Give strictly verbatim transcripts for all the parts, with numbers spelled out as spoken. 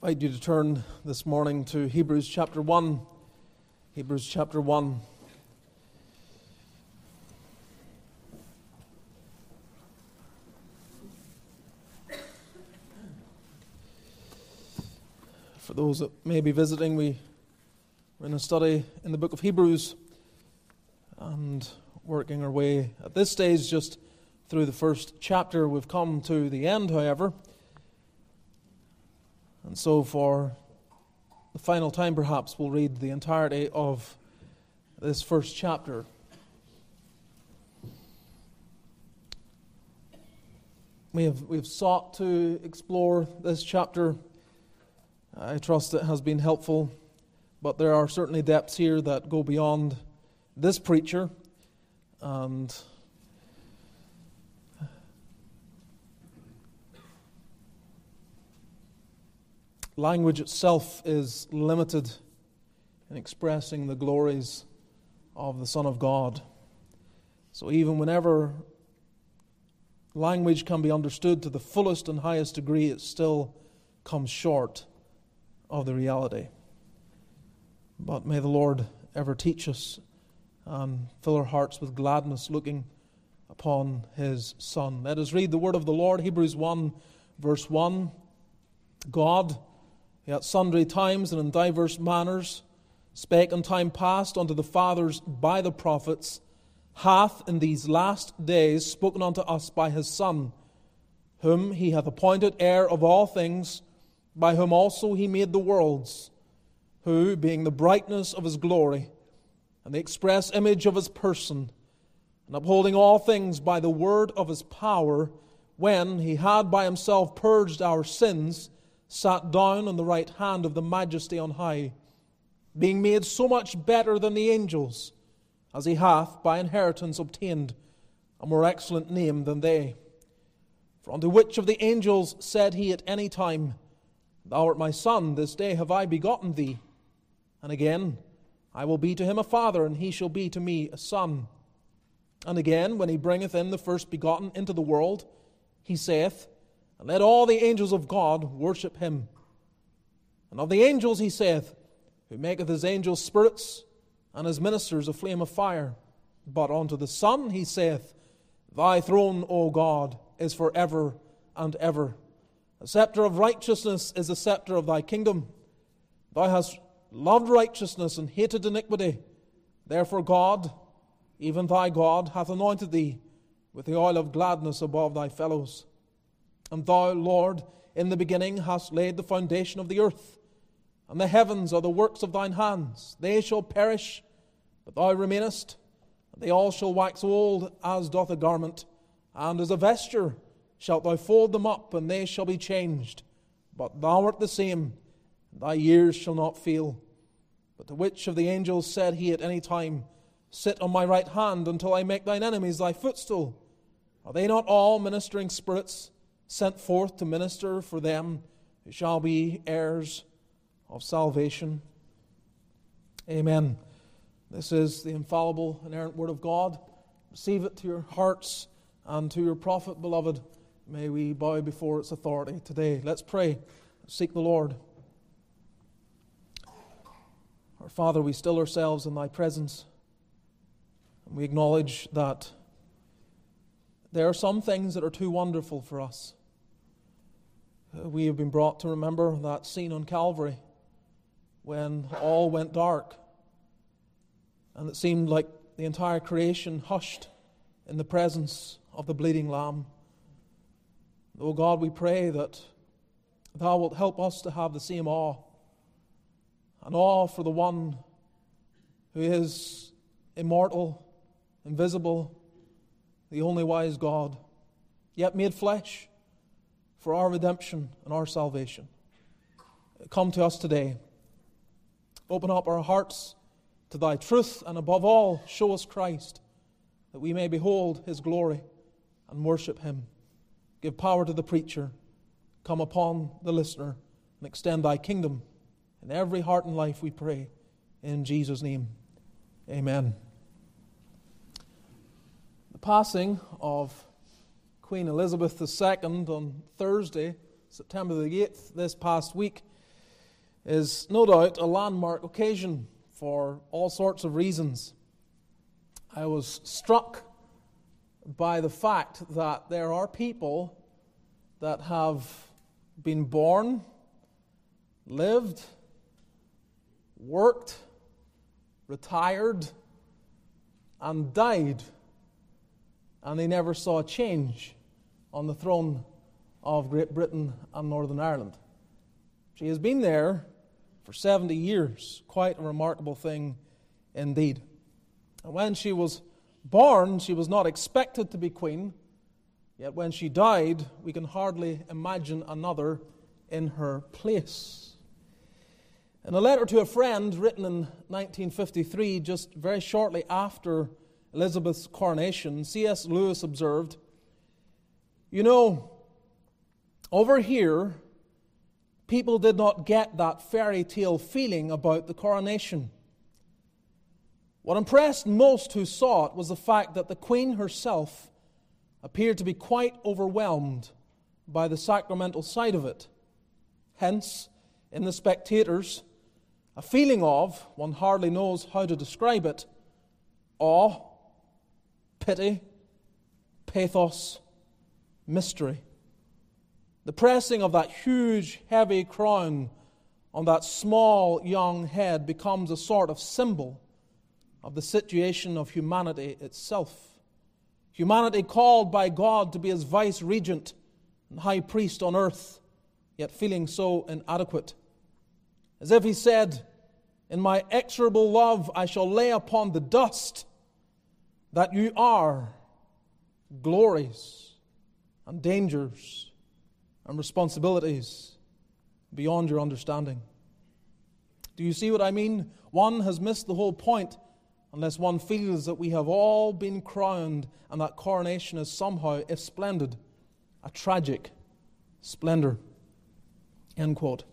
I invite you to turn this morning to Hebrews chapter one. Hebrews chapter one. For those that may be visiting, we are in a study in the book of Hebrews and working our way at this stage just through the first chapter. We've come to the end, however. And so for the final time, perhaps, we'll read the entirety of this first chapter. We have we've sought to explore this chapter. I trust it has been helpful, but there are certainly depths here that go beyond this preacher, and language itself is limited in expressing the glories of the Son of God. So even whenever language can be understood to the fullest and highest degree, it still comes short of the reality. But may the Lord ever teach us and fill our hearts with gladness looking upon His Son. Let us read the word of the Lord, Hebrews one, verse one. God, at sundry times and in divers manners, spake in time past unto the fathers by the prophets, hath in these last days spoken unto us by His Son, whom He hath appointed heir of all things, by whom also He made the worlds, who, being the brightness of His glory, and the express image of His person, and upholding all things by the word of His power, when He had by Himself purged our sins, sat down on the right hand of the Majesty on high, being made so much better than the angels, as He hath by inheritance obtained a more excellent name than they. For unto which of the angels said He at any time, Thou art my Son, this day have I begotten thee? And again, I will be to him a father, and he shall be to me a son. And again, when He bringeth in the first begotten into the world, He saith, And let all the angels of God worship Him. And of the angels He saith, Who maketh His angels spirits, and His ministers a flame of fire. But unto the Son He saith, Thy throne, O God, is for ever and ever. The scepter of righteousness is the scepter of Thy kingdom. Thou hast loved righteousness and hated iniquity. Therefore God, even Thy God, hath anointed Thee with the oil of gladness above Thy fellows. And Thou, Lord, in the beginning hast laid the foundation of the earth, and the heavens are the works of Thine hands. They shall perish, but Thou remainest, and they all shall wax old as doth a garment, and as a vesture shalt Thou fold them up, and they shall be changed. But Thou art the same, and Thy years shall not fail. But to which of the angels said He at any time, Sit on my right hand until I make Thine enemies Thy footstool? Are they not all ministering spirits, sent forth to minister for them who shall be heirs of salvation? Amen. This is the infallible, inerrant Word of God. Receive it to your hearts and to your profit, beloved. May we bow before its authority today. Let's pray. Seek the Lord. Our Father, we still ourselves in Thy presence, and we acknowledge that there are some things that are too wonderful for us. We have been brought to remember that scene on Calvary when all went dark and it seemed like the entire creation hushed in the presence of the bleeding Lamb. Oh God, we pray that Thou wilt help us to have the same awe, an awe for the one who is immortal, invisible, the only wise God, yet made flesh for our redemption and our salvation. Come to us today. Open up our hearts to Thy truth, and above all, show us Christ, that we may behold His glory and worship Him. Give power to the preacher. Come upon the listener, and extend Thy kingdom in every heart and life, we pray. In Jesus' name, amen. The passing of Queen Elizabeth the Second on Thursday, September the eighth, this past week, is no doubt a landmark occasion for all sorts of reasons. I was struck by the fact that there are people that have been born, lived, worked, retired, and died, and they never saw a change on the throne of Great Britain and Northern Ireland. She has been there for seventy years, quite a remarkable thing indeed. And when she was born, she was not expected to be queen, yet when she died, we can hardly imagine another in her place. In a letter to a friend written in nineteen fifty-three, just very shortly after Elizabeth's coronation, C S Lewis observed, "You know, over here, people did not get that fairy tale feeling about the coronation. What impressed most who saw it was the fact that the Queen herself appeared to be quite overwhelmed by the sacramental side of it. Hence, in the spectators, a feeling of, one hardly knows how to describe it, awe, pity, pathos, mystery. The pressing of that huge, heavy crown on that small, young head becomes a sort of symbol of the situation of humanity itself. Humanity called by God to be His vice-regent and high priest on earth, yet feeling so inadequate. As if He said, 'In my exorable love I shall lay upon the dust that you are, glories and dangers and responsibilities beyond your understanding.' Do you see what I mean? One has missed the whole point unless one feels that we have all been crowned and that coronation is somehow, if splendid, a tragic splendor." End quote.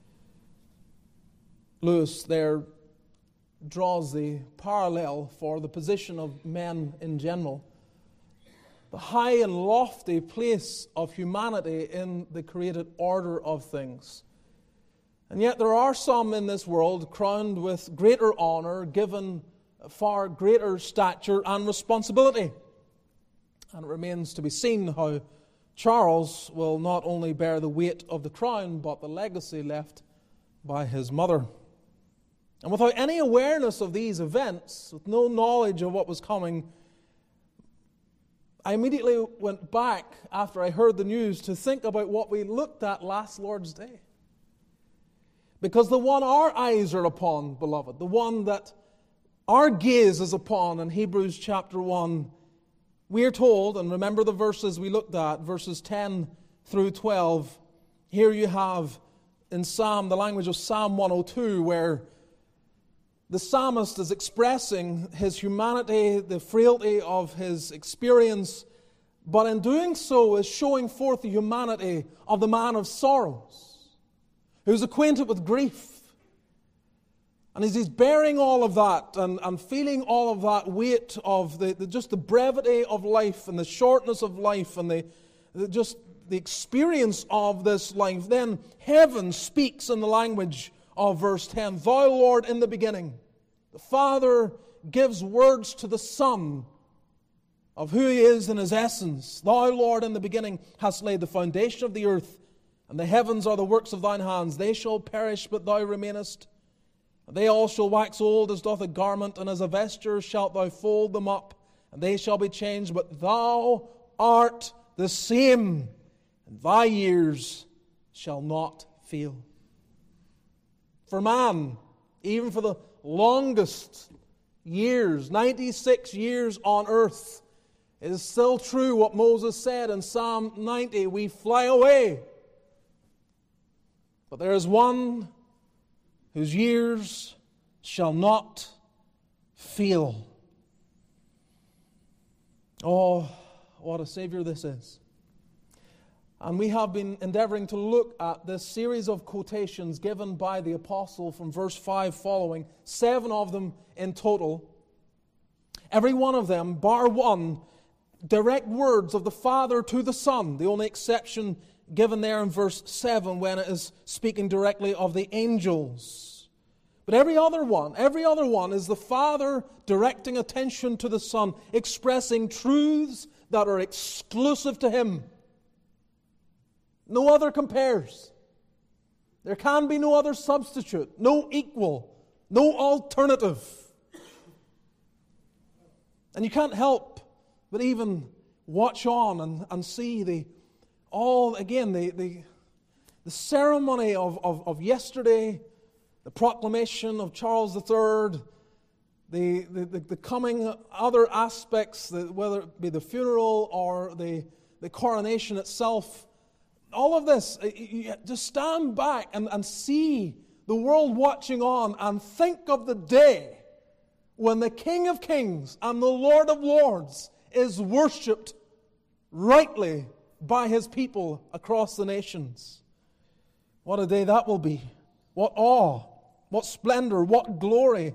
Lewis there draws the parallel for the position of men in general. The high and lofty place of humanity in the created order of things. And yet there are some in this world crowned with greater honor, given far greater stature and responsibility. And it remains to be seen how Charles will not only bear the weight of the crown, but the legacy left by his mother. And without any awareness of these events, with no knowledge of what was coming, I immediately went back, after I heard the news, to think about what we looked at last Lord's Day. Because the one our eyes are upon, beloved, the one that our gaze is upon in Hebrews chapter one, we are told, and remember the verses we looked at, verses ten through twelve. Here you have in Psalm, the language of Psalm one oh two, where the psalmist is expressing his humanity, the frailty of his experience, but in doing so is showing forth the humanity of the man of sorrows, who's acquainted with grief. And as he's bearing all of that and, and feeling all of that weight of the, the just the brevity of life and the shortness of life and the, the just the experience of this life, then heaven speaks in the language of verse ten. "Thou, Lord, in the beginning." The Father gives words to the Son of who He is in His essence. "Thou, Lord, in the beginning hast laid the foundation of the earth, and the heavens are the works of Thine hands. They shall perish, but Thou remainest. They all shall wax old as doth a garment, and as a vesture shalt Thou fold them up, and they shall be changed. But Thou art the same, and Thy years shall not fail." For man, even for the longest years, ninety-six years on earth, it is still true what Moses said in Psalm ninety, "We fly away. But there is one whose years shall not fail." Oh, what a Savior this is. And we have been endeavoring to look at this series of quotations given by the apostle from verse five following, seven of them in total. Every one of them, bar one, direct words of the Father to the Son, the only exception given there in verse seven when it is speaking directly of the angels. But every other one, every other one is the Father directing attention to the Son, expressing truths that are exclusive to Him. No other compares. There can be no other substitute, no equal, no alternative. And you can't help but even watch on and, and see the all again the the, the ceremony of, of, of yesterday, the proclamation of Charles the Third, the, the, the coming other aspects, the, whether it be the funeral or the, the coronation itself. All of this, you just stand back and, and see the world watching on and think of the day when the King of Kings and the Lord of Lords is worshipped rightly by His people across the nations. What a day that will be. What awe, what splendor, what glory.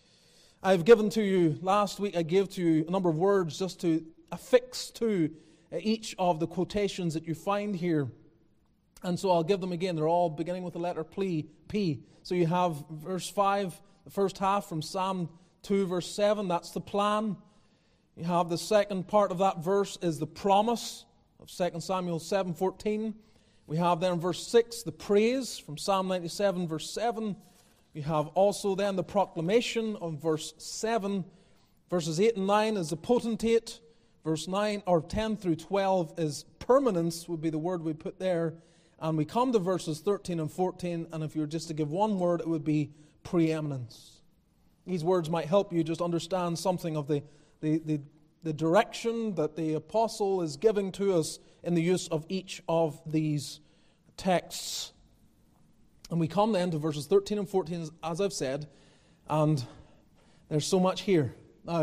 I've given to you, last week I gave to you a number of words just to affix to each of the quotations that you find here. And so I'll give them again. They're all beginning with the letter P. P. So you have verse five, the first half from Psalm two, verse seven. That's the plan. You have the second part of that verse is the promise of Second Samuel seven fourteen. We have then in verse six the praise from Psalm ninety-seven, verse seven. You have also then the proclamation of verse seven. Verses eight and nine is the potentate. Verse nine or ten through twelve is permanence, would be the word we put there. And we come to verses thirteen and fourteen, and if you were just to give one word, it would be preeminence. These words might help you just understand something of the, the, the, the direction that the apostle is giving to us in the use of each of these texts. And we come then to verses thirteen and fourteen, as I've said, and there's so much here. Now,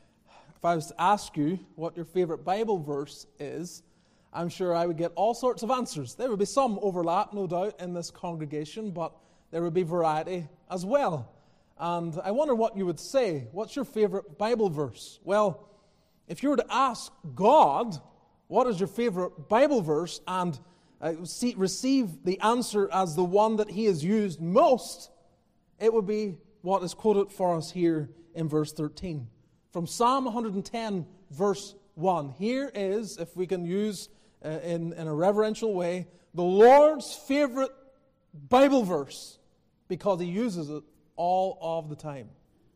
if I was to ask you what your favorite Bible verse is, I'm sure I would get all sorts of answers. There would be some overlap, no doubt, in this congregation, but there would be variety as well. And I wonder what you would say. What's your favorite Bible verse? Well, if you were to ask God, what is your favorite Bible verse, and uh, see, receive the answer as the one that He has used most, it would be what is quoted for us here in verse thirteen. From Psalm one hundred ten, verse one. Here is, if we can use uh, in, in a reverential way, the Lord's favorite Bible verse, because He uses it all of the time.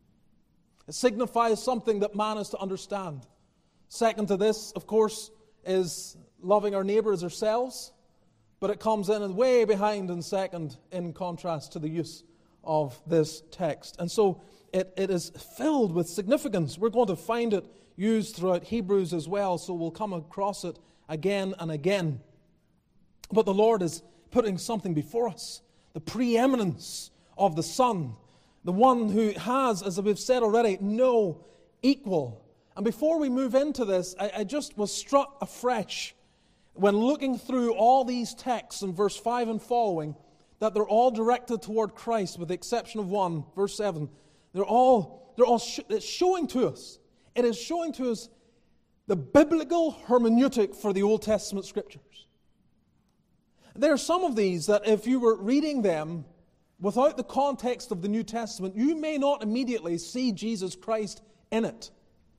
It signifies something that man is to understand. Second to this, of course, is loving our neighbor as ourselves, but it comes in and way behind in second in contrast to the use of this text. And so it, it is filled with significance. We're going to find it used throughout Hebrews as well, so we'll come across it again and again. But the Lord is putting something before us, the preeminence of the Son, the one who has, as we've said already, no equal. And before we move into this, I, I just was struck afresh when looking through all these texts in verse five and following, that they're all directed toward Christ, with the exception of one, verse seven. They're all, they're all sh- it's showing to us. It is showing to us the biblical hermeneutic for the Old Testament Scriptures. There are some of these that if you were reading them without the context of the New Testament, you may not immediately see Jesus Christ in it.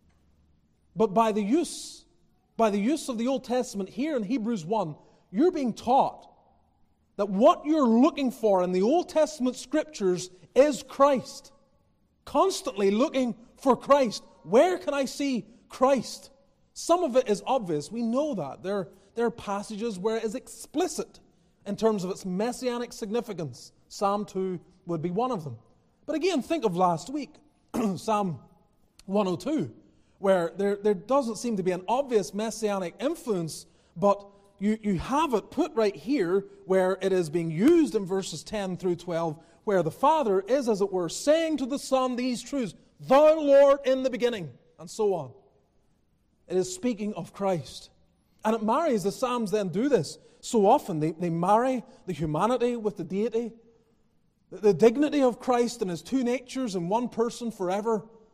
But by the use, by the use of the Old Testament here in Hebrews one, you're being taught that what you're looking for in the Old Testament Scriptures is Christ. Constantly looking for Christ. Where can I see Christ? Some of it is obvious. We know that. There, there are passages where it is explicit in terms of its messianic significance. Psalm two would be one of them. But again, think of last week, Psalm one oh two, where there, there doesn't seem to be an obvious messianic influence, but you, you have it put right here where it is being used in verses ten through twelve, where the Father is, as it were, saying to the Son these truths, Thou, Lord, in the beginning, and so on. It is speaking of Christ. And it marries, the Psalms then do this so often. They, they marry the humanity with the deity, the, the dignity of Christ and His two natures in one person forever,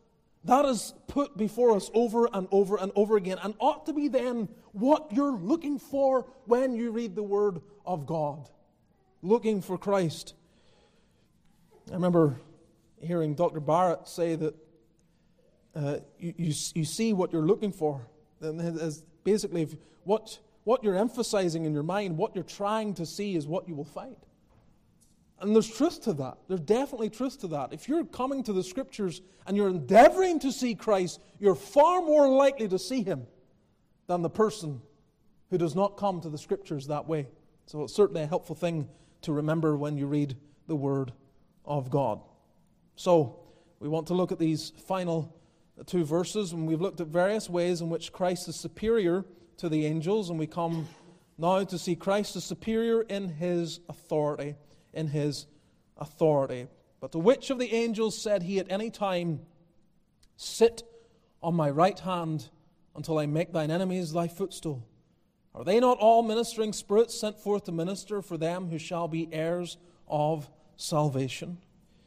That is put before us over and over and over again, and ought to be then what you're looking for when you read the Word of God. Looking for Christ. I remember hearing Doctor Barrett say that uh, you, you, you see what you're looking for. And as basically, if what, what you're emphasizing in your mind, what you're trying to see is what you will find. And there's truth to that. There's definitely truth to that. If you're coming to the Scriptures and you're endeavoring to see Christ, you're far more likely to see Him than the person who does not come to the Scriptures that way. So it's certainly a helpful thing to remember when you read the Word of God. So we want to look at these final two verses, and we've looked at various ways in which Christ is superior to the angels, and we come now to see Christ as superior in His authority. in His authority. But to which of the angels said He at any time, "Sit on my right hand until I make thine enemies thy footstool"? Are they not all ministering spirits sent forth to minister for them who shall be heirs of salvation?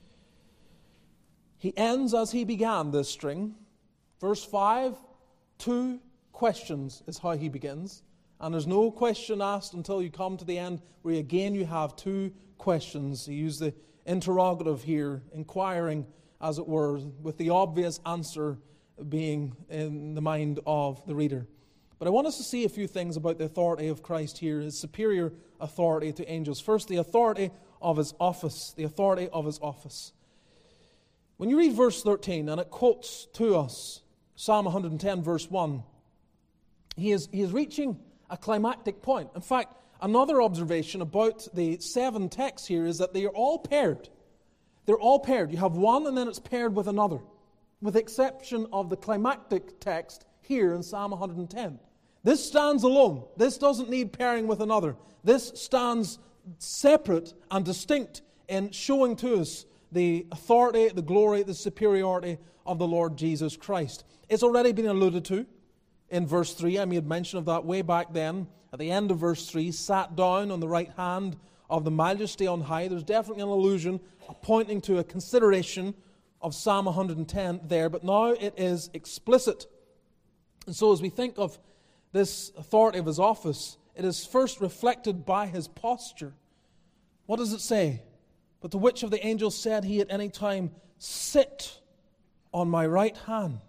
He ends as he began this string. Verse five, two questions is how he begins. And there's no question asked until you come to the end, where again you have two questions. He used the interrogative here, inquiring, as it were, with the obvious answer being in the mind of the reader. But I want us to see a few things about the authority of Christ here, His superior authority to angels. First, the authority of His office. The authority of His office. When you read verse thirteen, and it quotes to us Psalm one hundred ten, verse one, he is, he is reaching a climactic point. In fact, another observation about the seven texts here is that they are all paired. They're all paired. You have one and then it's paired with another, with the exception of the climactic text here in Psalm one hundred ten. This stands alone. This doesn't need pairing with another. This stands separate and distinct in showing to us the authority, the glory, the superiority of the Lord Jesus Christ. It's already been alluded to in verse three. I made mention of that way back then. At the end of verse three, sat down on the right hand of the majesty on high. There's definitely an allusion pointing to a consideration of Psalm one hundred ten there, but now it is explicit. And so as we think of this authority of His office, it is first reflected by His posture. What does it say? But to which of the angels said He at any time, "Sit on my right hand"?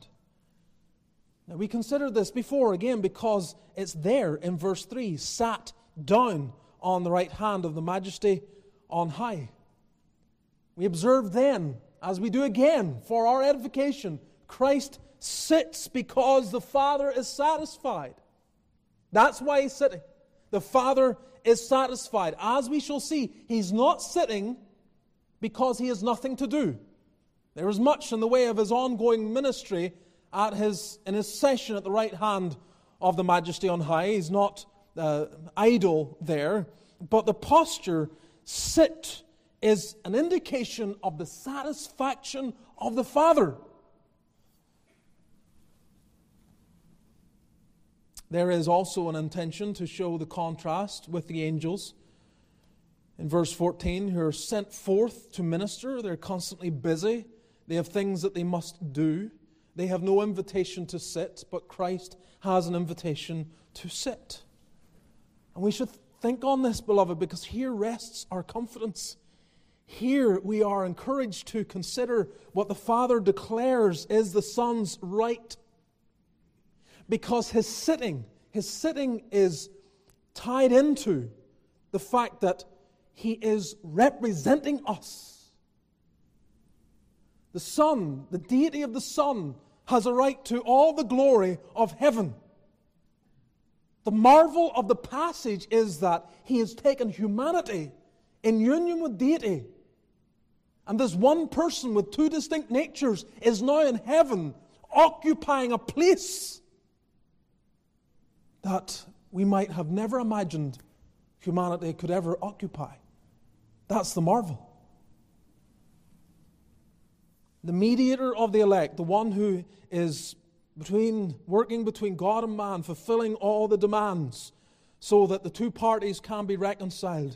Now we considered this before, again, because it's there in verse three, sat down on the right hand of the majesty on high. We observed then, as we do again for our edification, Christ sits because the Father is satisfied. That's why He's sitting. The Father is satisfied. As we shall see, He's not sitting because He has nothing to do. There is much in the way of His ongoing ministry at his in his session at the right hand of the majesty on high. He's not uh, idle there. But the posture, sit, is an indication of the satisfaction of the Father. There is also an intention to show the contrast with the angels. In verse fourteen, who are sent forth to minister, they're constantly busy. They have things that they must do. They have no invitation to sit, but Christ has an invitation to sit. And we should think on this, beloved, because here rests our confidence. Here we are encouraged to consider what the Father declares is the Son's right. Because His sitting, His sitting is tied into the fact that He is representing us. The Son, the deity of the Son, has a right to all the glory of heaven. The marvel of the passage is that He has taken humanity in union with deity. And this one person with two distinct natures is now in heaven, occupying a place that we might have never imagined humanity could ever occupy. That's the marvel. The mediator of the elect, the one who is between working between God and man, fulfilling all the demands so that the two parties can be reconciled.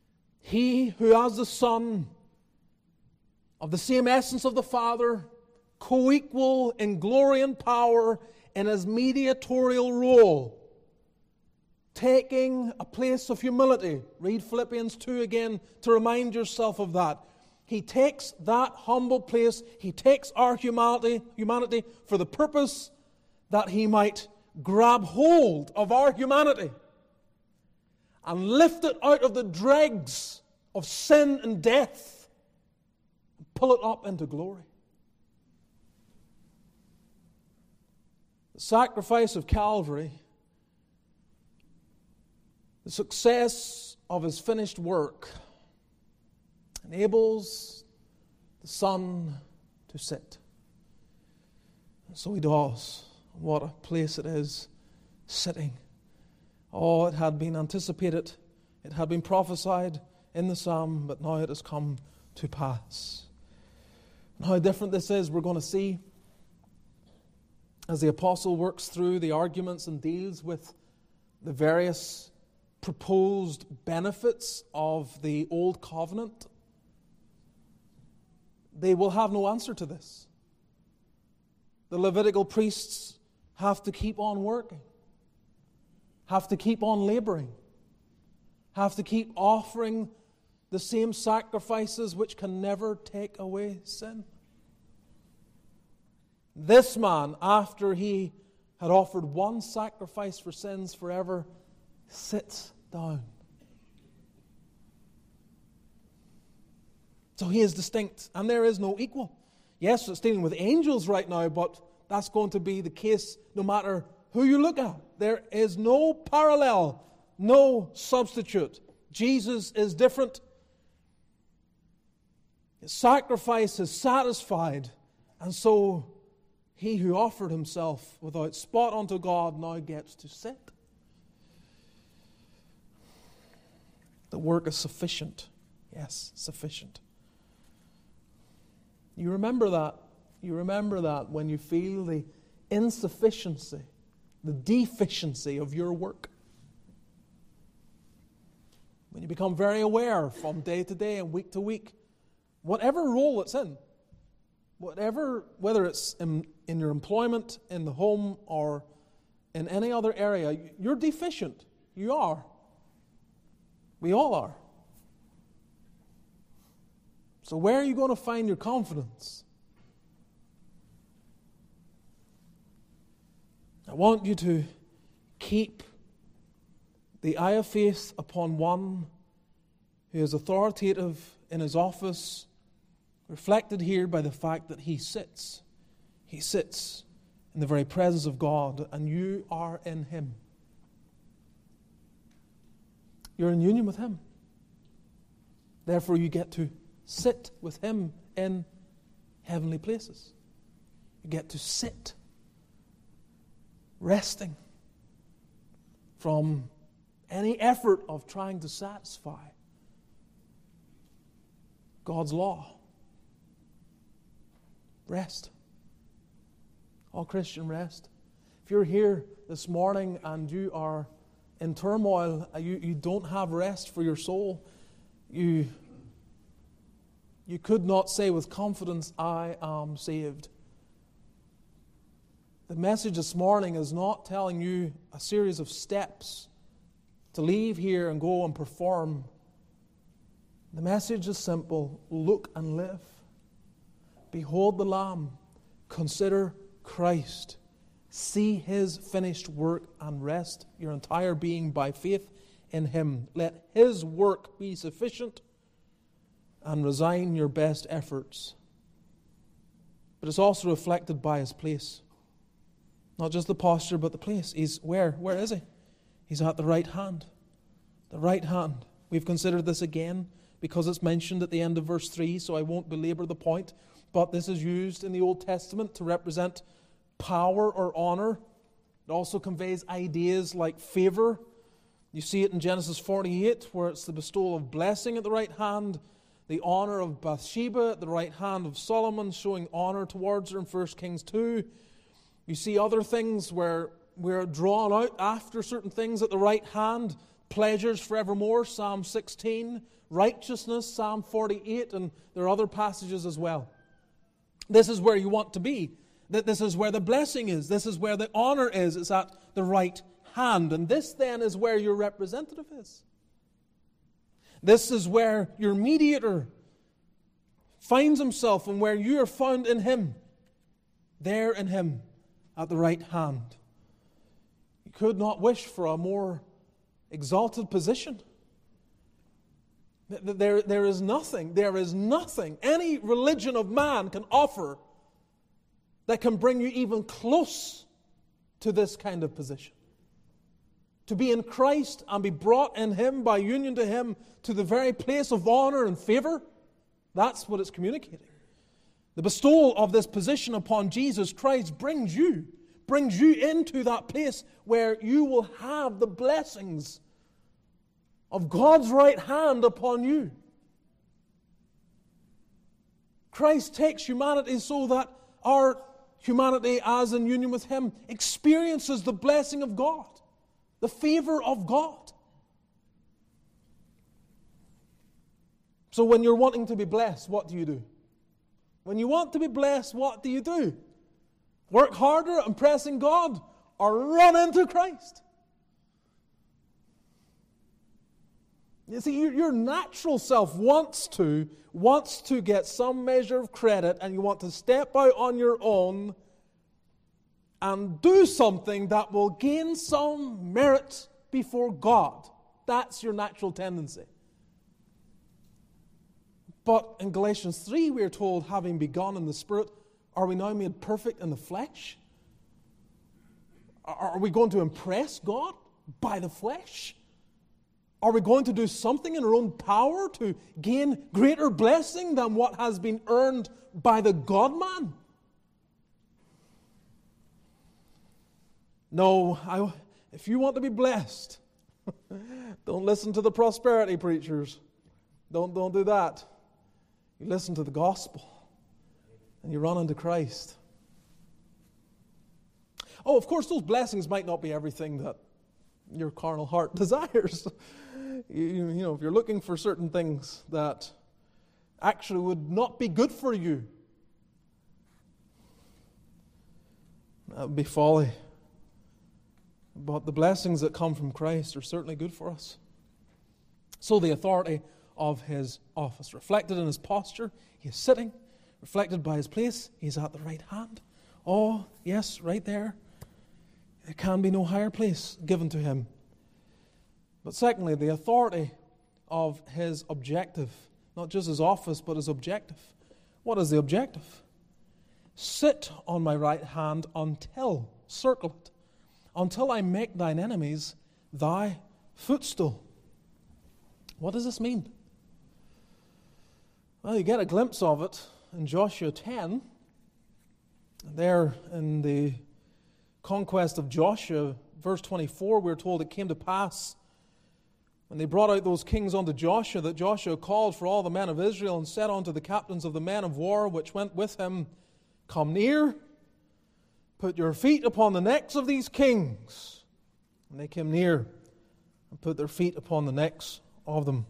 He who, as the Son of the same essence of the Father, co-equal in glory and power in his mediatorial role, taking a place of humility. Read Philippians two again to remind yourself of that. He takes that humble place, he takes our humanity, humanity for the purpose that he might grab hold of our humanity and lift it out of the dregs of sin and death and pull it up into glory. The sacrifice of Calvary, the success of his finished work, enables the Son to sit. And so he does. What a place it is, sitting. Oh, it had been anticipated, it had been prophesied in the psalm, but now it has come to pass. And how different this is, we're going to see as the apostle works through the arguments and deals with the various proposed benefits of the old covenant. They will have no answer to this. The Levitical priests have to keep on working, have to keep on laboring, have to keep offering the same sacrifices which can never take away sin. This man, after he had offered one sacrifice for sins forever, sits down. So he is distinct, and there is no equal. Yes, it's dealing with angels right now, but that's going to be the case no matter who you look at. There is no parallel, no substitute. Jesus is different. His sacrifice is satisfied, and so he who offered himself without spot unto God now gets to sit. The work is sufficient. Yes, sufficient. You remember that. You remember that when you feel the insufficiency, the deficiency of your work. When you become very aware from day to day and week to week, whatever role it's in, whatever, whether it's in, in your employment, in the home, or in any other area, you're deficient. You are. We all are. So where are you going to find your confidence? I want you to keep the eye of faith upon one who is authoritative in his office, reflected here by the fact that he sits. He sits in the very presence of God, and you are in him. You're in union with him. Therefore, you get to sit with him in heavenly places. You get to sit, resting from any effort of trying to satisfy God's law. Rest. All Christian rest. If you're here this morning and you are in turmoil, you, you don't have rest for your soul, you You could not say with confidence, I am saved. The message this morning is not telling you a series of steps to leave here and go and perform. The message is simple. Look and live. Behold the Lamb. Consider Christ. See his finished work and rest your entire being by faith in him. Let his work be sufficient, and resign your best efforts. But it's also reflected by his place. Not just the posture, but the place. He's where? Where is he? He's at the right hand. The right hand. We've considered this again because it's mentioned at the end of verse three, so I won't belabor the point. But this is used in the Old Testament to represent power or honor. It also conveys ideas like favor. You see it in Genesis forty-eight, where it's the bestowal of blessing at the right hand, the honor of Bathsheba at the right hand of Solomon, showing honor towards her in First Kings two. You see other things where we're drawn out after certain things at the right hand. Pleasures forevermore, Psalm sixteen. Righteousness, Psalm forty-eight. And there are other passages as well. This is where you want to be. That this is where the blessing is. This is where the honor is. It's at the right hand. And this then is where your representative is. This is where your mediator finds himself and where you are found in him. There in him at the right hand. You could not wish for a more exalted position. There, there is nothing, there is nothing any religion of man can offer that can bring you even close to this kind of position. To be in Christ and be brought in Him by union to Him to the very place of honor and favor, that's what it's communicating. The bestowal of this position upon Jesus Christ brings you, brings you into that place where you will have the blessings of God's right hand upon you. Christ takes humanity so that our humanity, as in union with Him, experiences the blessing of God, the favor of God. So when you're wanting to be blessed, what do you do? When you want to be blessed, what do you do? Work harder at impressing God or run into Christ? You see, your natural self wants to, wants to get some measure of credit, and you want to step out on your own and do something that will gain some merit before God. That's your natural tendency. But in Galatians three, we are told, having begun in the Spirit, are we now made perfect in the flesh? Are we going to impress God by the flesh? Are we going to do something in our own power to gain greater blessing than what has been earned by the God-man? No, I, if you want to be blessed, don't listen to the prosperity preachers. Don't, don't do that. You listen to the gospel and you run into Christ. Oh, of course, those blessings might not be everything that your carnal heart desires. You, you know, if you're looking for certain things that actually would not be good for you, that would be folly. But the blessings that come from Christ are certainly good for us. So the authority of His office, reflected in His posture, He is sitting, reflected by His place, He's at the right hand. Oh, yes, right there. There can be no higher place given to Him. But secondly, the authority of His objective, not just His office, but His objective. What is the objective? Sit on my right hand until, circle it, until I make thine enemies thy footstool. What does this mean? Well, you get a glimpse of it in Joshua ten. There in the conquest of Joshua, verse twenty-four, we're told it came to pass when they brought out those kings unto Joshua, that Joshua called for all the men of Israel and said unto the captains of the men of war which went with him, come near, put your feet upon the necks of these kings. And they came near and put their feet upon the necks of them.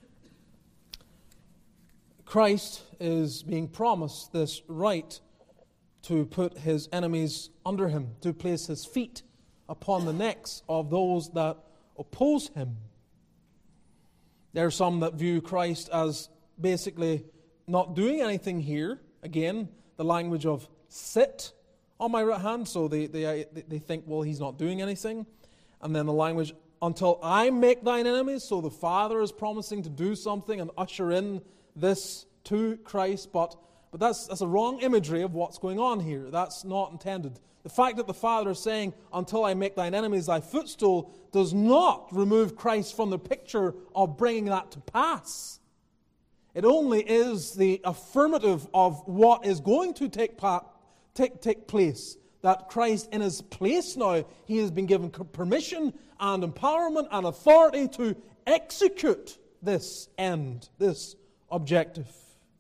Christ is being promised this right to put His enemies under Him, to place His feet upon the necks of those that oppose Him. There are some that view Christ as basically not doing anything here. Again, the language of sit on my right hand, so they, they, they think, well, He's not doing anything. And then the language, until I make thine enemies, so the Father is promising to do something and usher in this to Christ, but but that's, that's a wrong imagery of what's going on here. That's not intended. The fact that the Father is saying, until I make thine enemies thy footstool, does not remove Christ from the picture of bringing that to pass. It only is the affirmative of what is going to take, pa- take, take place. That Christ, in His place now, He has been given permission and empowerment and authority to execute this end, this objective.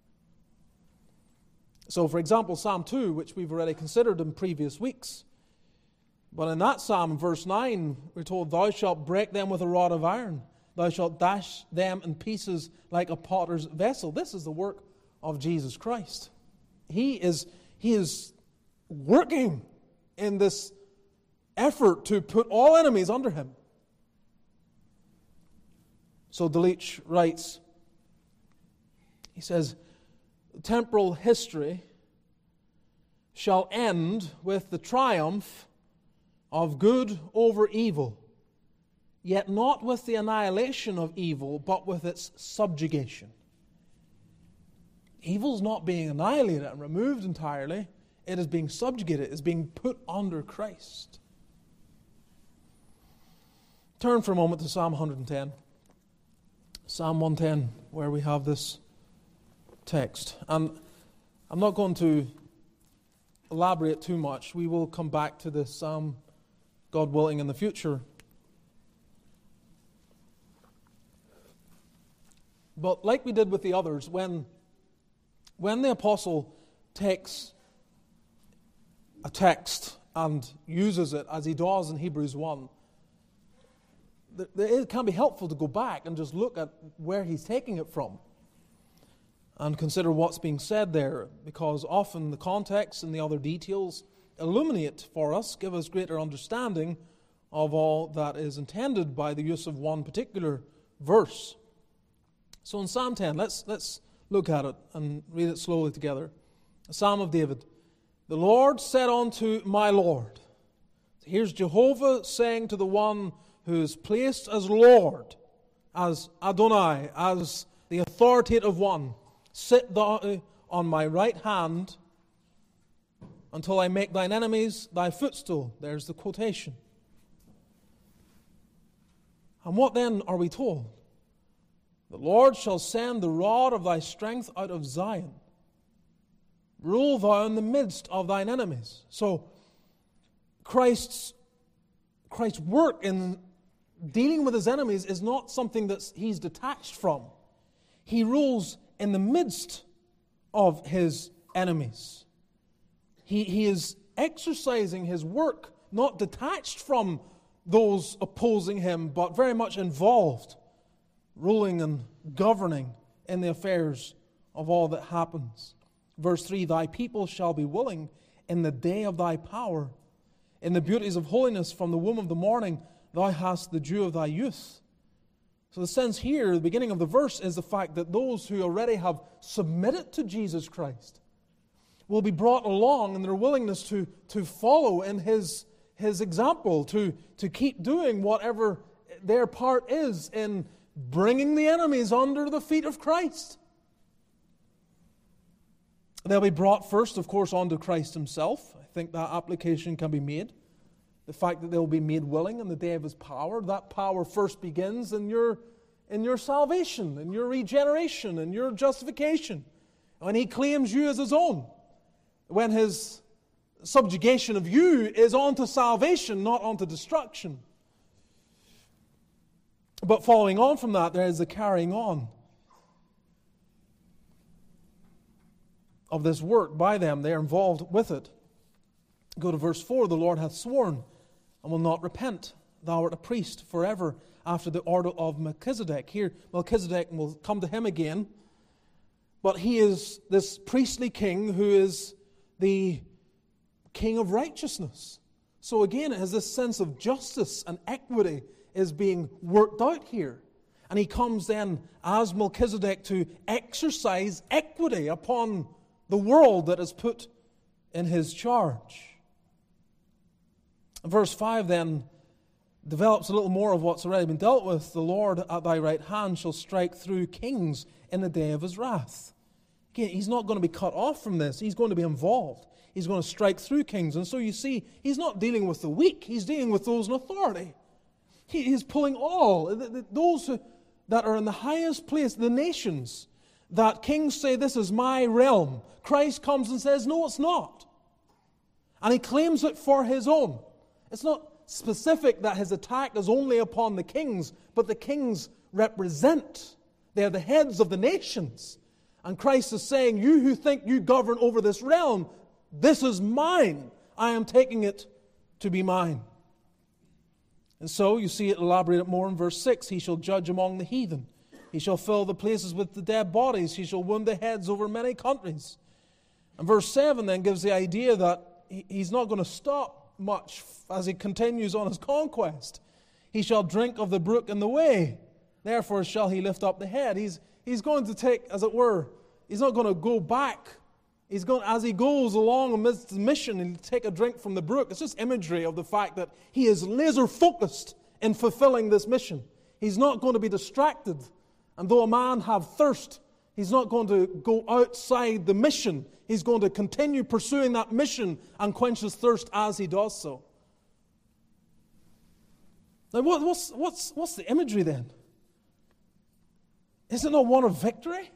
So, for example, Psalm two, which we've already considered in previous weeks. But in that psalm, verse nine, we're told, thou shalt break them with a rod of iron. Thou shalt dash them in pieces like a potter's vessel. This is the work of Jesus Christ. He is, he is working in this effort to put all enemies under him. So Delitzsch writes, he says, temporal history shall end with the triumph of good over evil, yet not with the annihilation of evil, but with its subjugation. Evil's not being annihilated and removed entirely. It is being subjugated. It is being put under Christ. Turn for a moment to Psalm one ten. Psalm one ten, where we have this text. And I'm not going to elaborate too much. We will come back to this psalm, God willing, in the future. But like we did with the others, when, when the apostle takes a text and uses it as he does in Hebrews one, it can be helpful to go back and just look at where he's taking it from and consider what's being said there, because often the context and the other details illuminate for us, give us greater understanding of all that is intended by the use of one particular verse. So in Psalm ten, let's, let's look at it and read it slowly together. A Psalm of David. The Lord said unto my Lord. Here's Jehovah saying to the one who is placed as Lord, as Adonai, as the authoritative one, sit thou on my right hand until I make thine enemies thy footstool. There's the quotation. And what then are we told? The Lord shall send the rod of thy strength out of Zion. Rule thou in the midst of thine enemies. So Christ's, Christ's work in dealing with his enemies is not something that he's detached from. He rules in the midst of his enemies. He, he is exercising his work, not detached from those opposing him, but very much involved, ruling and governing in the affairs of all that happens. Verse three, thy people shall be willing in the day of thy power. In the beauties of holiness from the womb of the morning, thou hast the dew of thy youth. So the sense here, the beginning of the verse, is the fact that those who already have submitted to Jesus Christ will be brought along in their willingness to, to follow in His, his example, to, to keep doing whatever their part is in bringing the enemies under the feet of Christ. They'll be brought first, of course, onto Christ Himself. I think that application can be made. The fact that they will be made willing in the day of His power, that power first begins in your, in your salvation, in your regeneration, in your justification. When He claims you as His own. When His subjugation of you is onto salvation, not onto destruction. But following on from that, there is the carrying on of this work by them. They are involved with it. Go to verse four. The Lord hath sworn and will not repent. Thou art a priest forever after the order of Melchizedek. Here, Melchizedek, will come to him again. But he is this priestly king who is the king of righteousness. So again, it has this sense of justice and equity is being worked out here. And he comes then as Melchizedek to exercise equity upon the world that is put in his charge. Verse five then develops a little more of what's already been dealt with. The Lord at thy right hand shall strike through kings in the day of his wrath. Again, he's not going to be cut off from this. He's going to be involved. He's going to strike through kings. And so you see, he's not dealing with the weak. He's dealing with those in authority. He, he's pulling all, those who, that are in the highest place, the nations, that kings say, this is my realm. Christ comes and says, no, it's not. And he claims it for his own. It's not specific that his attack is only upon the kings, but the kings represent. They're the heads of the nations. And Christ is saying, you who think you govern over this realm, this is mine. I am taking it to be mine. And so you see it elaborated more in verse six. He shall judge among the heathen. He shall fill the places with the dead bodies. He shall wound the heads over many countries. And verse seven then gives the idea that he's not going to stop much as he continues on his conquest. He shall drink of the brook in the way, therefore shall he lift up the head. He's, he's going to take, as it were, he's not going to go back. He's going, as he goes along amidst the mission, he'll take a drink from the brook. It's just imagery of the fact that he is laser focused in fulfilling this mission. He's not going to be distracted. And though a man have thirst, he's not going to go outside the mission. He's going to continue pursuing that mission and quench his thirst as he does so. Now, what, what's, what's, what's the imagery then? Is it not one of victory?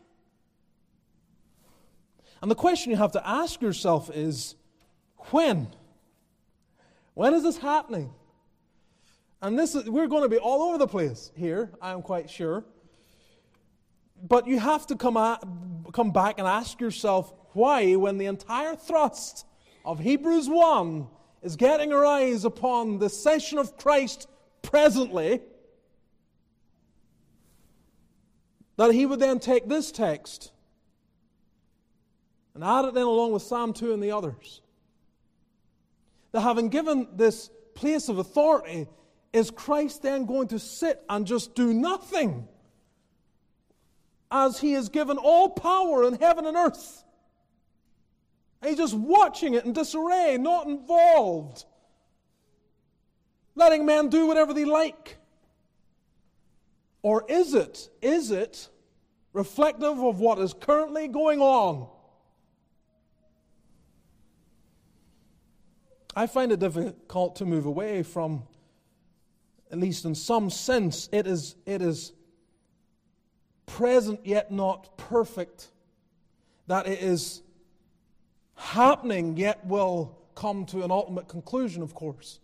And the question you have to ask yourself is, when? When is this happening? And this is, we're going to be all over the place here, I am quite sure. But you have to come, at, come back and ask yourself why, when the entire thrust of Hebrews one is getting our eyes upon the session of Christ presently, that he would then take this text and add it then along with Psalm two and the others. That having given this place of authority, is Christ then going to sit and just do nothing as he has given all power in heaven and earth? And he's just watching it in disarray, not involved, letting men do whatever they like. Or is it, is it reflective of what is currently going on? I find it difficult to move away from, at least in some sense, it is, it is present yet not perfect, that it is happening yet will come to an ultimate conclusion, of course.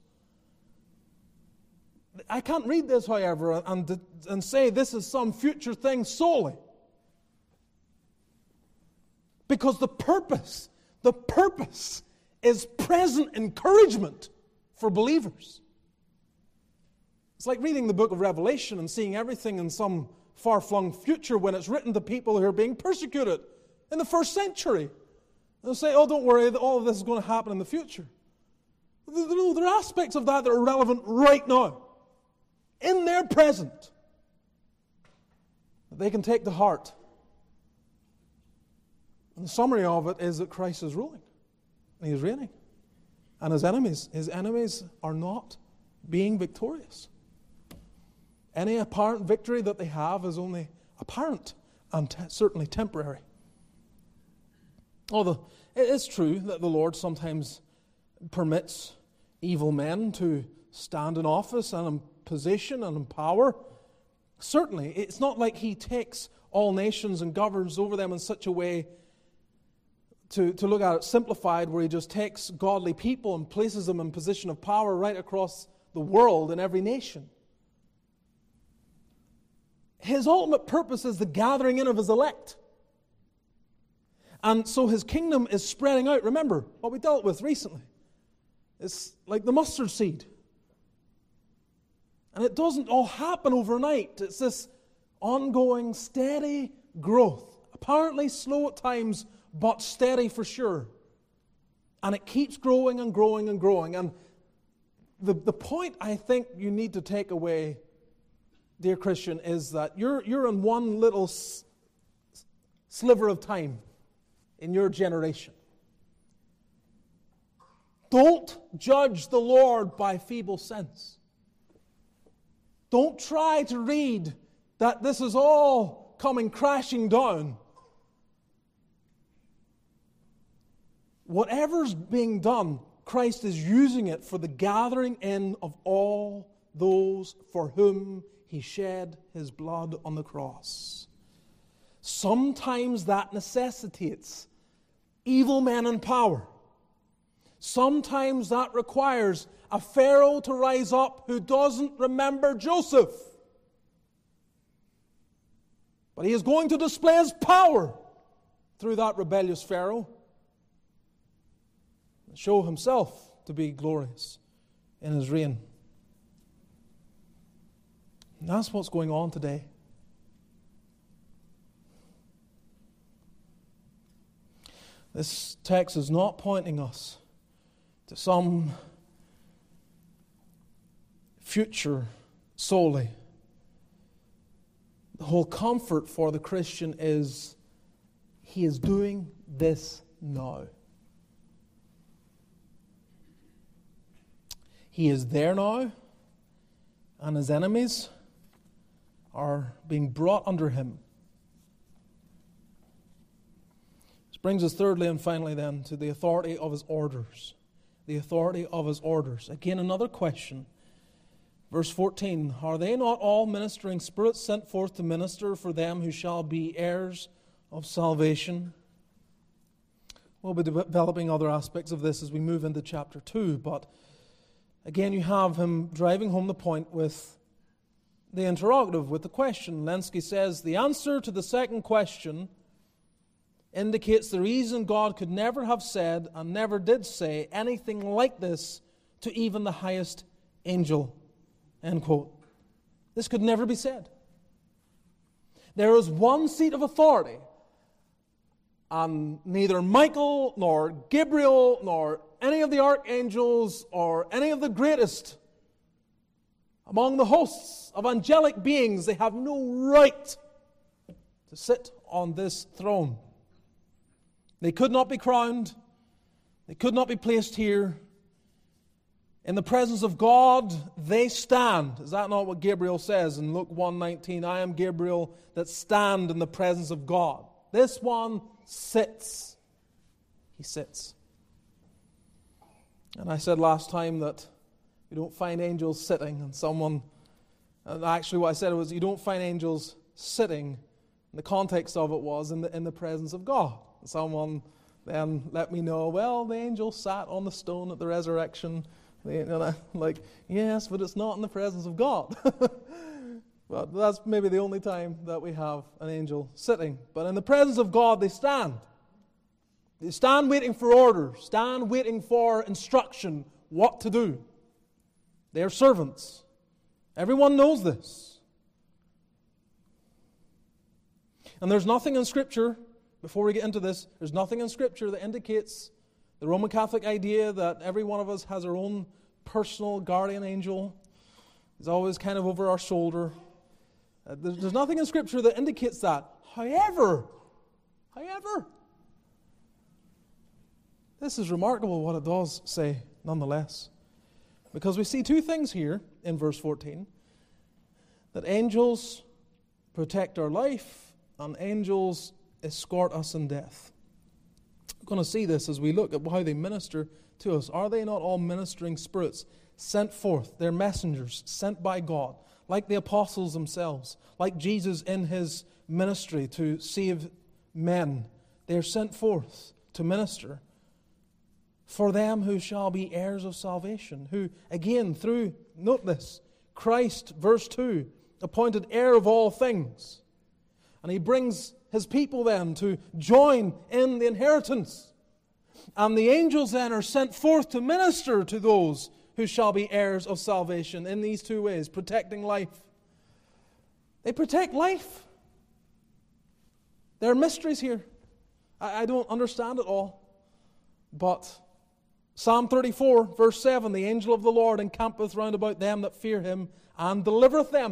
I can't read this, however, and, and say this is some future thing solely. Because the purpose, the purpose is present encouragement for believers. It's like reading the book of Revelation and seeing everything in some far-flung future when it's written to people who are being persecuted in the first century. They'll say, oh, don't worry, all of this is going to happen in the future. There are aspects of that that are relevant right now, in their present, that they can take to heart. And the summary of it is that Christ is ruling. He is reigning. And his enemies, his enemies are not being victorious. Any apparent victory that they have is only apparent and te- certainly temporary. Although it is true that the Lord sometimes permits evil men to stand in office and in position and in power. Certainly, it's not like he takes all nations and governs over them in such a way, to, to look at it simplified, where he just takes godly people and places them in position of power right across the world in every nation. His ultimate purpose is the gathering in of his elect. And so his kingdom is spreading out. Remember what we dealt with recently. It's like the mustard seed. And it doesn't all happen overnight. It's this ongoing, steady growth. Apparently slow at times, but steady for sure. And it keeps growing and growing and growing. And the, the point I think you need to take away, dear Christian, is that you're, you're in one little s- sliver of time in your generation. Don't judge the Lord by feeble sense. Don't try to read that this is all coming crashing down. Whatever's being done, Christ is using it for the gathering in of all those for whom he shed his blood on the cross. Sometimes that necessitates evil men in power. Sometimes that requires a Pharaoh to rise up who doesn't remember Joseph. But he is going to display his power through that rebellious Pharaoh and show himself to be glorious in his reign. And that's what's going on today. This text is not pointing us to some future solely. The whole comfort for the Christian is he is doing this now. He is there now, and his enemies are being brought under him. This brings us thirdly and finally then to the authority of his orders. The authority of his orders. Again, another question. Verse fourteen, are they not all ministering spirits sent forth to minister for them who shall be heirs of salvation? We'll be developing other aspects of this as we move into chapter two, but again you have him driving home the point with the interrogative, with the question. Lenski says, the answer to the second question indicates the reason God could never have said and never did say anything like this to even the highest angel. End quote. This could never be said. There is one seat of authority, and neither Michael nor Gabriel nor any of the archangels or any of the greatest among the hosts of angelic beings, they have no right to sit on this throne. They could not be crowned. They could not be placed here. In the presence of God, they stand. Is that not what Gabriel says in Luke one nineteen? I am Gabriel that stand in the presence of God. This one sits. He sits. And I said last time that you don't find angels sitting, and someone, and actually what I said was you don't find angels sitting. And the context of it was in the, in the presence of God. Someone then let me know, well, the angel sat on the stone at the resurrection. And I'm like, yes, but it's not in the presence of God. But that's maybe the only time that we have an angel sitting. But in the presence of God, they stand. They stand waiting for orders, stand waiting for instruction, what to do. They are servants. Everyone knows this. And there's nothing in Scripture, before we get into this, there's nothing in Scripture that indicates the Roman Catholic idea that every one of us has our own personal guardian angel. He's always kind of over our shoulder. Uh, there's, there's nothing in Scripture that indicates that. However, however, this is remarkable what it does say nonetheless. Because we see two things here in verse fourteen. That angels protect our life and angels escort us in death. We're going to see this as we look at how they minister to us. Are they not all ministering spirits sent forth? They're messengers sent by God, like the apostles themselves, like Jesus in his ministry to save men. They're sent forth to minister for them who shall be heirs of salvation, who, again, through, note this, Christ, verse two, appointed heir of all things. And he brings his people then to join in the inheritance. And the angels then are sent forth to minister to those who shall be heirs of salvation in these two ways, protecting life. They protect life. There are mysteries here. I, I don't understand it all. But Psalm thirty-four, verse seven, the angel of the Lord encampeth round about them that fear him and delivereth them.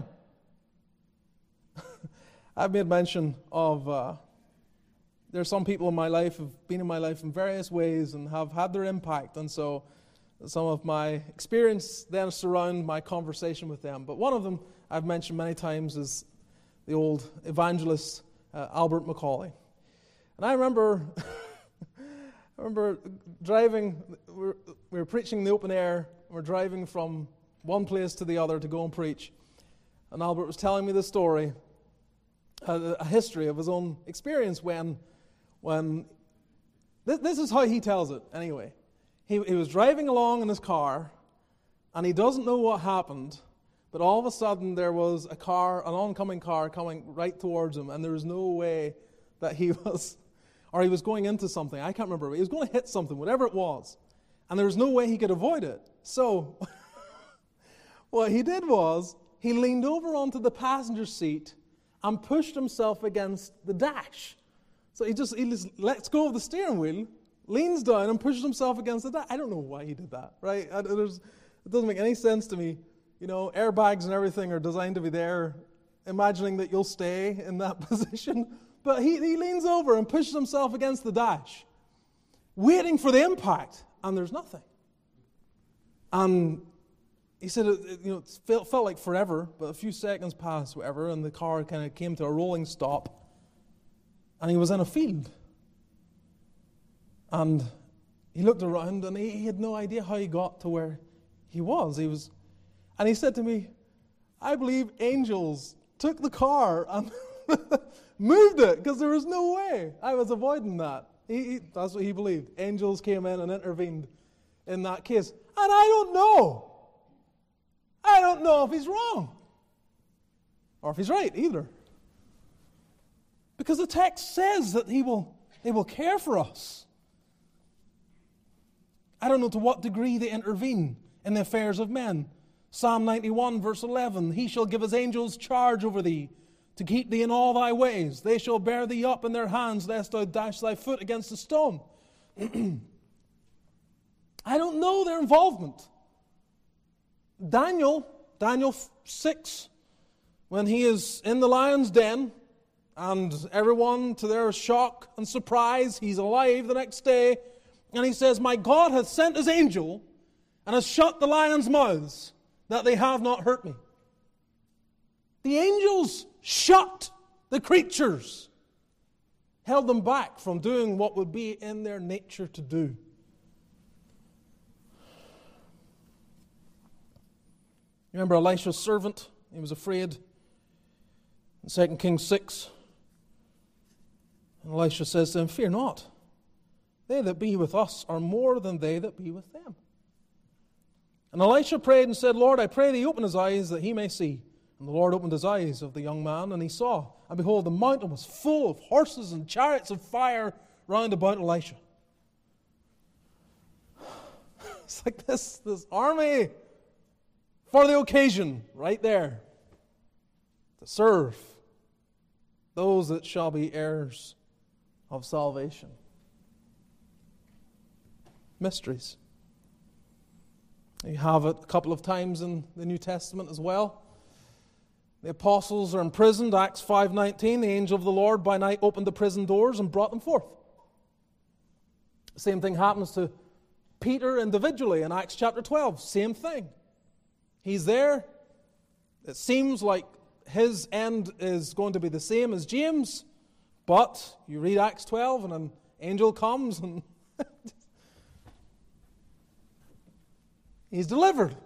I've made mention of, uh, there are some people in my life who have been in my life in various ways and have had their impact, and so some of my experience then surround my conversation with them. But one of them I've mentioned many times is the old evangelist uh, Albert Macaulay. And I remember, I remember driving, we were, we were preaching in the open air, we we're driving from one place to the other to go and preach, and Albert was telling me the story, a, a history of his own experience when, when this, this is how he tells it anyway. He, he was driving along in his car, and he doesn't know what happened, but all of a sudden there was a car, an oncoming car coming right towards him, and there was no way that he was, or he was going into something, I can't remember, but he was going to hit something, whatever it was, and there was no way he could avoid it. So, what he did was, he leaned over onto the passenger seat and pushed himself against the dash So he just, he just lets go of the steering wheel, leans down and pushes himself against the dash. I don't know why he did that, right? I, there's, it doesn't make any sense to me. You know, airbags and everything are designed to be there, imagining that you'll stay in that position. But he, he leans over and pushes himself against the dash, waiting for the impact, and there's nothing. And he said, it, it, you know, it felt, felt like forever, but a few seconds passed, whatever, and the car kind of came to a rolling stop, and he was in a field. And he looked around, and he, he had no idea how he got to where he was. He was, and he said to me, I believe angels took the car and moved it, because there was no way I was avoiding that. He, he, that's what he believed. Angels came in and intervened in that case. And I don't know. I don't know if he's wrong or if he's right either. Because the text says that he will, he will care for us. I don't know to what degree they intervene in the affairs of men. Psalm ninety-one, verse eleven, He shall give His angels charge over thee, to keep thee in all thy ways. They shall bear thee up in their hands, lest thou dash thy foot against a stone. I don't know their involvement. Daniel, Daniel six, when he is in the lion's den, and everyone, to their shock and surprise, he's alive the next day, and he says, My God hath sent His angel, and has shut the lions' mouths, that they have not hurt me. The angels shut the creatures, held them back from doing what would be in their nature to do. Remember Elisha's servant? He was afraid. In Second Kings six, and Elisha says to him, Fear not. They that be with us are more than they that be with them. And Elisha prayed and said, Lord, I pray thee open his eyes that he may see. And the Lord opened his eyes of the young man, and he saw. And behold, the mountain was full of horses and chariots of fire round about Elisha. It's like this, this army for the occasion, right there, to serve those that shall be heirs of salvation. Mysteries. You have it a couple of times in the New Testament as well. The apostles are imprisoned, Acts five nineteen. The angel of the Lord by night opened the prison doors and brought them forth. The same thing happens to Peter individually in Acts chapter twelve. Same thing. He's there. It seems like his end is going to be the same as James, but you read Acts twelve and an angel comes and he's delivered.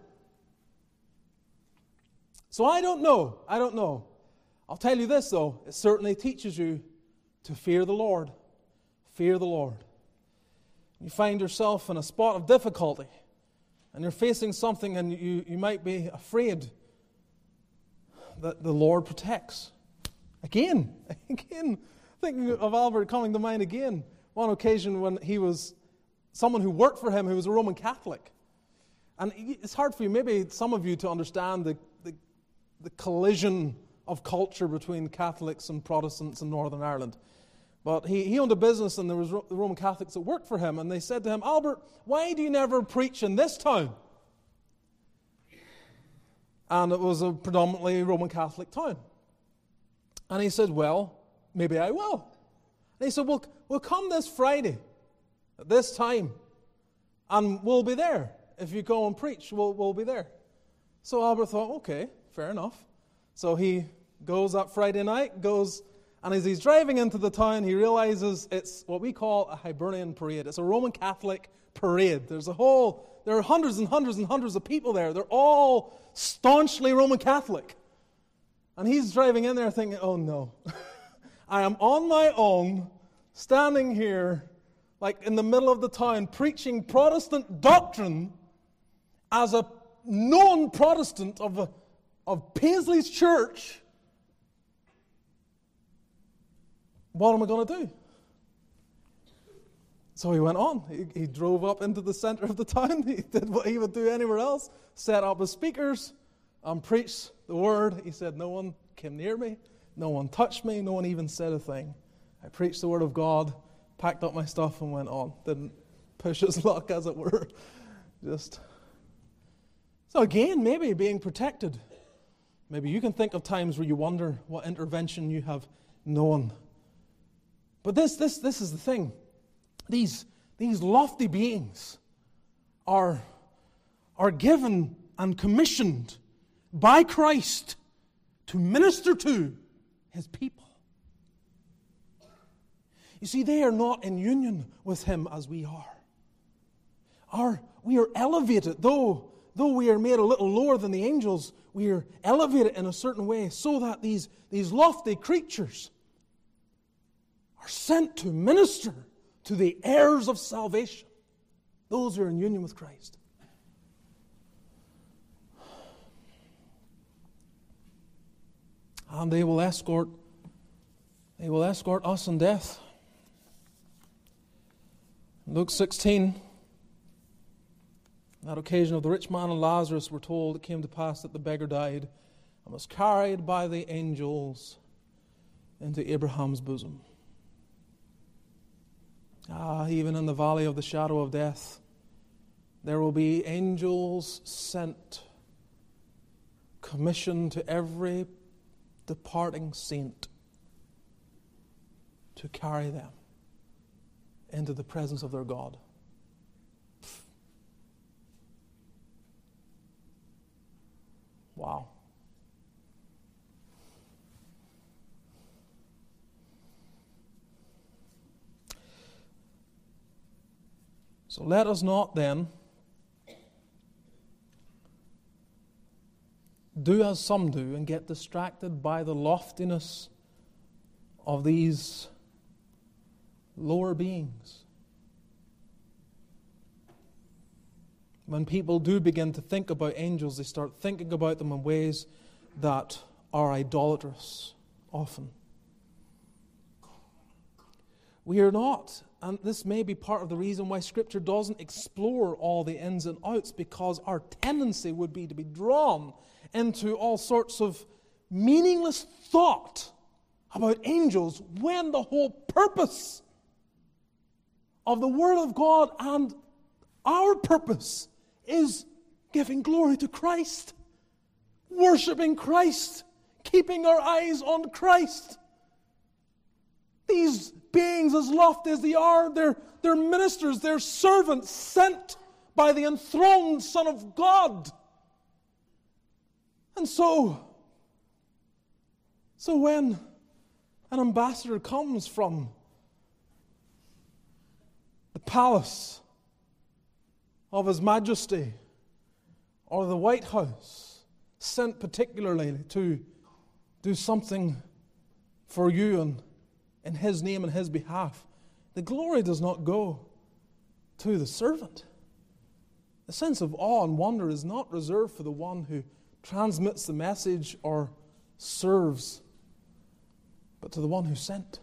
So I don't know. I don't know. I'll tell you this, though. It certainly teaches you to fear the Lord. Fear the Lord. You find yourself in a spot of difficulty, and you're facing something, and you, you might be afraid that the Lord protects. Again, again, thinking of Albert coming to mind again. One occasion when he was someone who worked for him who was a Roman Catholic. And it's hard for you, maybe some of you, to understand the, the, the collision of culture between Catholics and Protestants in Northern Ireland. But he, he owned a business, and there was Ro- the Roman Catholics that worked for him, and they said to him, Albert, why do you never preach in this town? And it was a predominantly Roman Catholic town. And he said, well, maybe I will. And he said, well, we'll come this Friday at this time, and we'll be there. If you go and preach, we'll, we'll be there. So Albert thought, okay, fair enough. So he goes that Friday night, goes, and as he's driving into the town, he realizes it's what we call a Hibernian parade. It's a Roman Catholic parade. There's a whole, there are hundreds and hundreds and hundreds of people there. They're all staunchly Roman Catholic. And he's driving in there thinking, oh no, I am on my own, standing here, like in the middle of the town, preaching Protestant doctrine as a known Protestant of, a, of Paisley's church. What am I going to do? So he went on. He, he drove up into the center of the town. He did what he would do anywhere else. Set up his speakers and preached the word. He said, no one came near me. No one touched me. No one even said a thing. I preached the Word of God, packed up my stuff and went on. Didn't push his luck, as it were. Just so again, maybe being protected. Maybe you can think of times where you wonder what intervention you have known. But this, this, this is the thing. These, these lofty beings are, are given and commissioned by Christ to minister to His people. You see, they are not in union with Him as we are. Our, we are elevated, though, though we are made a little lower than the angels, we are elevated in a certain way so that these, these lofty creatures are sent to minister to the heirs of salvation, those who are in union with Christ. And they will escort, they will escort us in death. Luke sixteen, on that occasion of the rich man and Lazarus, we're told it came to pass that the beggar died and was carried by the angels into Abraham's bosom. Ah, even in the valley of the shadow of death, there will be angels sent, commissioned to every departing saint to carry them into the presence of their God. Wow. So let us not then do as some do and get distracted by the loftiness of these lower beings. When people do begin to think about angels, they start thinking about them in ways that are idolatrous often. We are not, and this may be part of the reason why Scripture doesn't explore all the ins and outs, because our tendency would be to be drawn into all sorts of meaningless thought about angels when the whole purpose of the Word of God and our purpose is giving glory to Christ, worshiping Christ, keeping our eyes on Christ. These beings, as lofty as they are, they're, they're ministers, they're servants sent by the enthroned Son of God. And so, so when an ambassador comes from the palace of His Majesty or the White House, sent particularly to do something for you and in His name and His behalf, the glory does not go to the servant. The sense of awe and wonder is not reserved for the one who transmits the message or serves, but to the one who sent.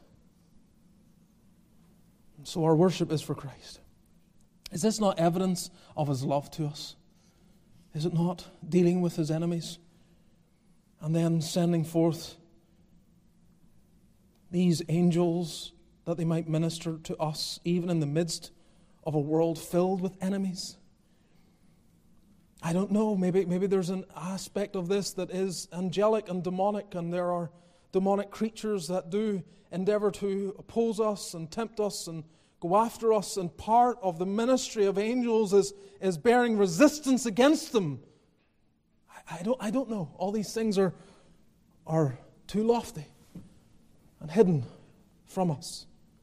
And so our worship is for Christ. Is this not evidence of His love to us? Is it not dealing with His enemies and then sending forth these angels that they might minister to us even in the midst of a world filled with enemies? I don't know, maybe, maybe there's an aspect of this that is angelic and demonic, and there are demonic creatures that do endeavor to oppose us and tempt us and go after us, and part of the ministry of angels is, is bearing resistance against them. I, I don't I don't know. All these things are, are too lofty and hidden from us.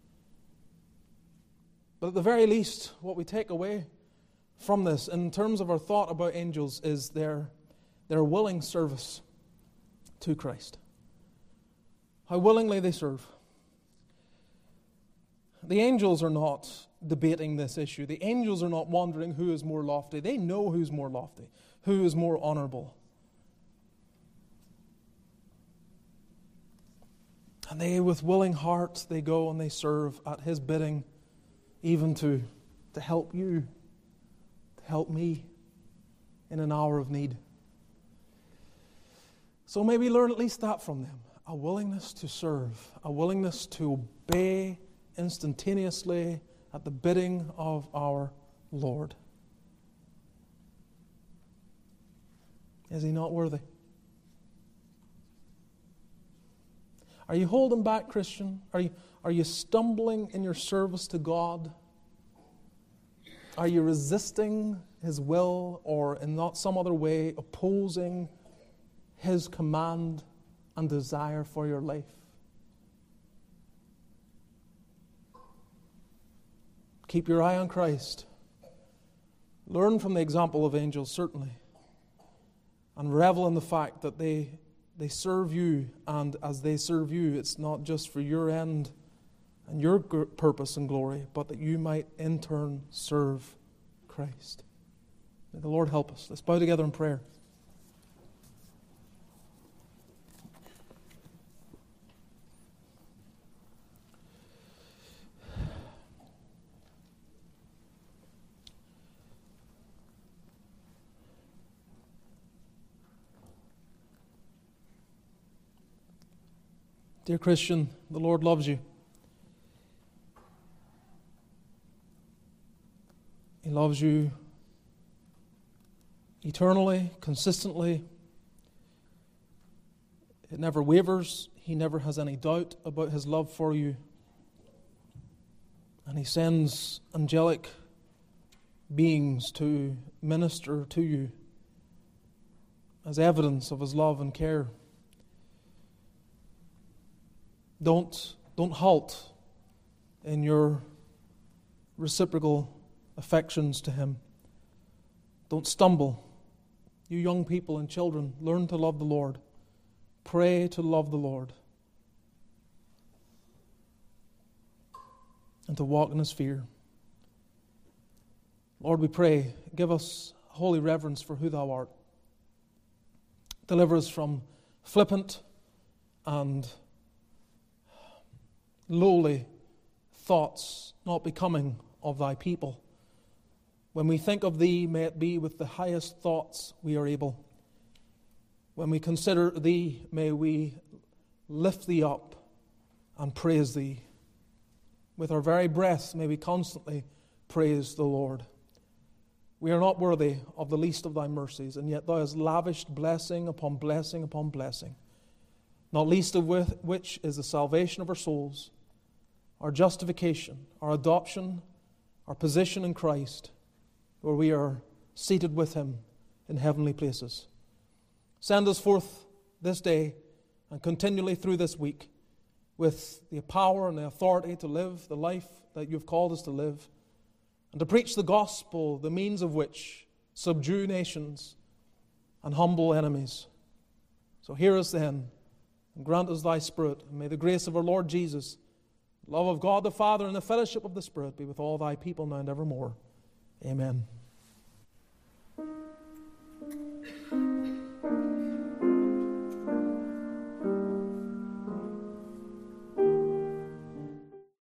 But at the very least, what we take away from this, in terms of our thought about angels, is their, their willing service to Christ. How willingly they serve. The angels are not debating this issue. The angels are not wondering who is more lofty. They know who's more lofty, who is more honorable. And they, with willing hearts, they go and they serve at His bidding, even to, to help you, to help me in an hour of need. So may we learn at least that from them. A willingness to serve, a willingness to obey instantaneously at the bidding of our Lord. Is he not worthy? Are you holding back, Christian? Are you, are you stumbling in your service to God? Are you resisting His will, or in not some other way opposing His command and desire for your life? Keep your eye on Christ. Learn from the example of angels, certainly. And revel in the fact that they, they serve you, and as they serve you, it's not just for your end and your purpose and glory, but that you might in turn serve Christ. May the Lord help us. Let's bow together in prayer. Dear Christian, the Lord loves you. He loves you eternally, consistently. It never wavers. He never has any doubt about His love for you. And He sends angelic beings to minister to you as evidence of His love and care. Don't, don't halt in your reciprocal affections to Him. Don't stumble. You young people and children, learn to love the Lord. Pray to love the Lord. And to walk in His fear. Lord, we pray, give us holy reverence for who Thou art. Deliver us from flippant and lowly thoughts not becoming of Thy people. When we think of Thee, may it be with the highest thoughts we are able. When we consider Thee, may we lift Thee up and praise Thee. With our very breath, may we constantly praise the Lord. We are not worthy of the least of Thy mercies, and yet Thou hast lavished blessing upon blessing upon blessing, not least of which is the salvation of our souls, our justification, our adoption, our position in Christ, where we are seated with Him in heavenly places. Send us forth this day and continually through this week with the power and the authority to live the life that You've called us to live, and to preach the gospel, the means of which subdue nations and humble enemies. So hear us then, and grant us Thy Spirit, and may the grace of our Lord Jesus, the love of God the Father, and the fellowship of the Spirit be with all Thy people now and evermore. Amen.